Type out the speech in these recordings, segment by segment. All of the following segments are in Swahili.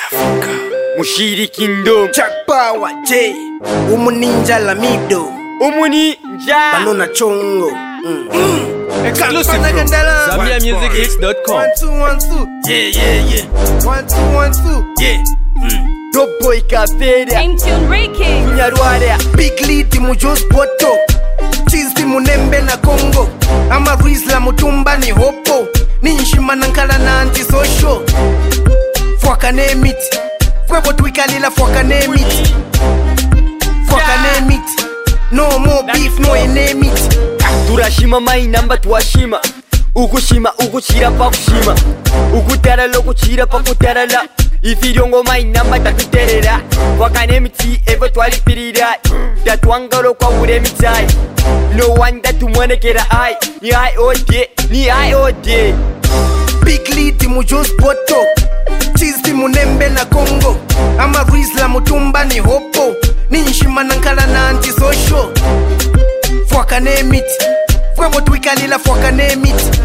Mushiri Kingdom Jack Power J Umuninja Lamido Umuninja Banona Chongo Exclusive from ZambiaMusicHits.com 1 2 1 2 Yeah 1 2 1 2 Yeah Top Boy Kafeda Intune Ricky Nyarware Big Lead Mujos Poto Cheese Munembe na Congo Ama Rizla Mutumba ni Hopo Ninshima Nankala na anti-social Fwaka name it Fwebo twikalila fwaka name it Fwaka name it No more beef no name it Turashima mainamba tuwashima Ukushima ukuchira pa kushima Ukutarala ukuchira pa kutarala Ifiriongo mainamba tatuterera Fwaka name it evo twalipirira Tatuangalo kwa ure mitai No wanda tumwanekera ai Ni ai ode, ni ai ode Big Lead Mujos Poto Cheese Munembe na Congo Ama Rizla Mutumba ni Hopo Ninshima Nankala na anti-social Fwaka name it Fwebo twikalila fwaka name it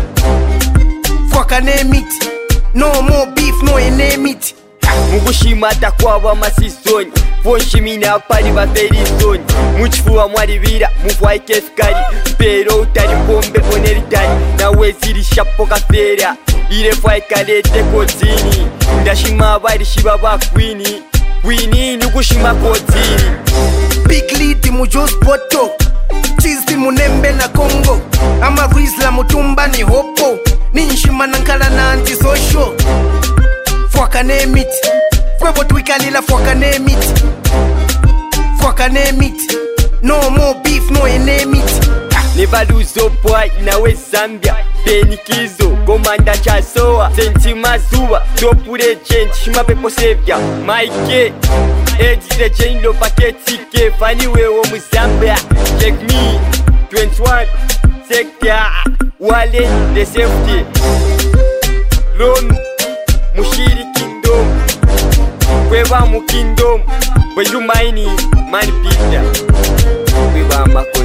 Fwaka name it No more beef no name it Mugushima takwaba masisoni Fonshimina pari baferisoni Muchifuwa mwaribira mufwai kefkari Pero utari pombe poneritari Nawe ziri shapo kafera Ile fwai kalete kozini Ndashima bari shiba bakwini Kwini nugushima kozini Big Lead Mujos Poto Cheese Munembe na Congo Ama Rizla Mutumba ni Hopo Ninshima Nankala na anti-social Fwaka name it Fwebo twikalila fwaka name it Fwaka name it No more beef no name it Never lose up boy nawe Zambia Benikizo Komanda Chasoa Sentima Zuba Top Legend Shima Pepo Sevia Mike Edge Legend Lo Paketike Fanny Wewo Muzambia Check me 21 Sector Wale The Safety Lonu Mushiri Kingdom Kweba mu Kingdom Bwejumaini Mani Pita Kweba Mako